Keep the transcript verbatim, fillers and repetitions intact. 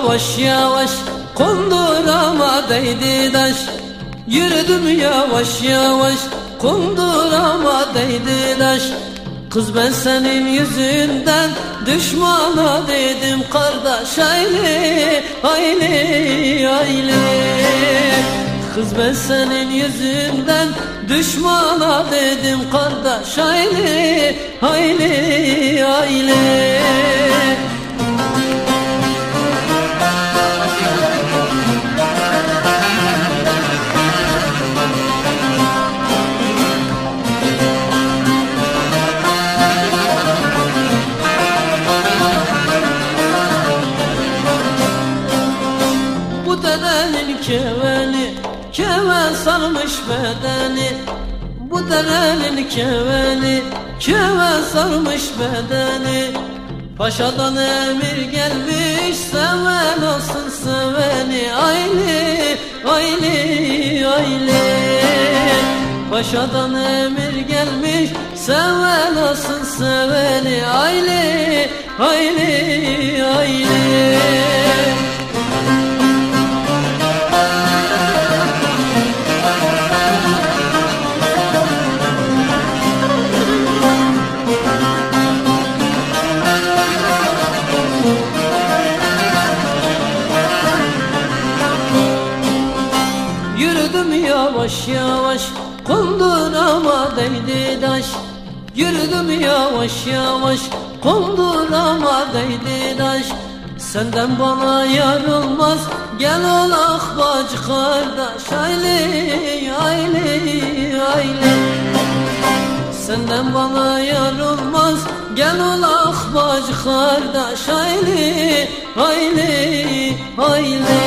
yavaş yavaş, kondurama değdi taş. Yürüdüm yavaş yavaş, kondurama değdi taş. Kız ben senin yüzünden düşmana dedim kardeş, ayli ayli ayli. Kız ben senin yüzünden düşmana dedim kardeş, ayli ayli ayli. Bu derenin keveni, keven sarmış bedeni. Bu derenin keveni, keven sarmış bedeni. Paşadan emir gelmiş, seven olsun seveni, ayli ayli ayli. Paşadan emir gelmiş, seven olsun seveni, ayli ayli ayli. Yürüdüm yavaş yavaş, kondurama değdi taş. Yürüdüm yavaş yavaş, kondurama değdi taş. Senden bana yar olmaz, gel olak bacı kardeş, ayli ayli ayli. Senden bana yar olmaz, gel olak bacı kardeş, ayli ayli ayli.